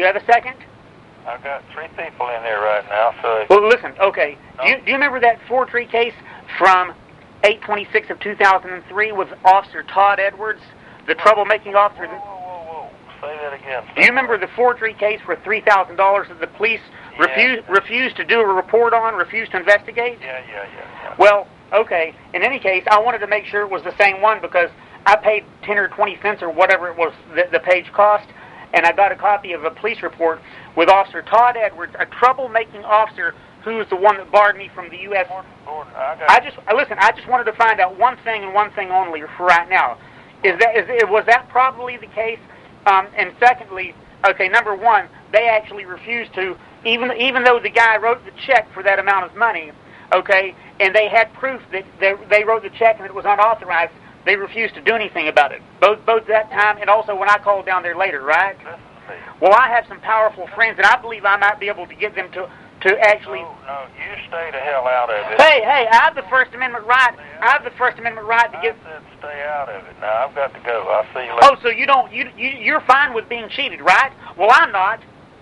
have a second? I've got 3 people in there right now, so... Well, listen, okay. Do you remember that Forgery case from 8/26 of 2003 with Officer Todd Edwards, the troublemaking officer? Whoa. Say that again. Do you remember the forgery case for $3,000 that the police refused to do a report on, refused to investigate? Yeah. Well, okay. In any case, I wanted to make sure it was the same one because I paid 10 or 20 cents or whatever it was the page cost, and I got a copy of a police report with Officer Todd Edwards, a troublemaking officer who was the one that barred me from the U.S. Gordon, Listen, I just wanted to find out one thing and one thing only for right now. Was that probably the case? And secondly, okay, number one, they actually refused to, even though the guy wrote the check for that amount of money, okay, and they had proof that they wrote the check and it was unauthorized, they refused to do anything about it. Both that time and also when I called down there later, right? Well, I have some powerful friends, and I believe I might be able to get them to actually... No, you stay the hell out of it. Hey, I have the First Amendment right. I have the First Amendment right to get... I said stay out of it. Now, I've got to go. I'll see you later. Oh, so you don't... You're fine with being cheated, right? Well, I'm not.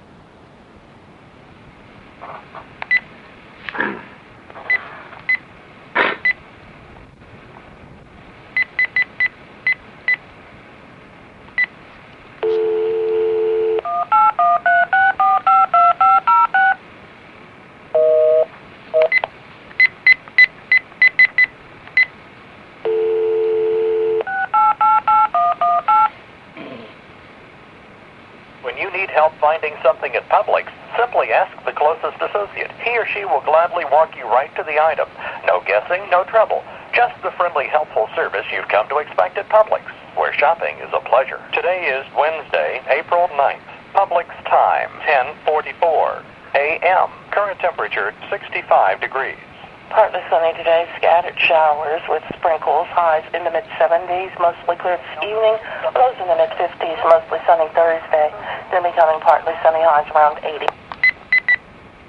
When you need help finding something at Publix, simply ask the closest associate. He or she will gladly walk you right to the item. No guessing, no trouble. Just the friendly, helpful service you've come to expect at Publix, where shopping is a pleasure. Today is Wednesday, April 9th. Publix time, 10:44 a.m. Current temperature, 65 degrees. Partly sunny today, scattered showers with sprinkles, highs in the mid-70s, mostly clear this evening, lows in the mid-50s, mostly sunny Thursday, then becoming partly sunny, highs around 80.